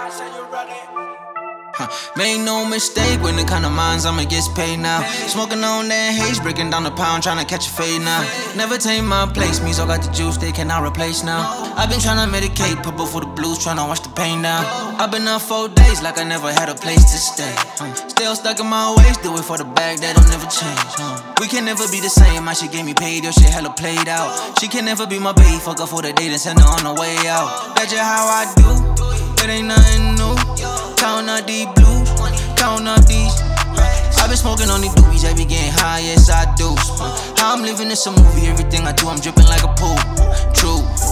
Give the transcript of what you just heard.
Make no mistake, when it come to mines, I'ma get paid now. Smoking on that haze, breaking down the pound, tryna catch a fade now. Never take my place, me so got the juice, they cannot replace now. I've been tryna medicate, purple for the blues, tryna wash the pain down. I've been up 4 days, like I never had a place to stay. Still stuck in my ways, do it for the bag, that'll never change. We can never be the same, my shit gave me paid, your shit hella played out. She can never be my babe, fuck her for the date and send her on the way out. That's just how I do, it ain't nothing new. Count up these blues, count up these. I've been smoking on these doobies, I be getting high, yes I do. How I'm living is a movie, everything I do, I'm dripping like a pool. True.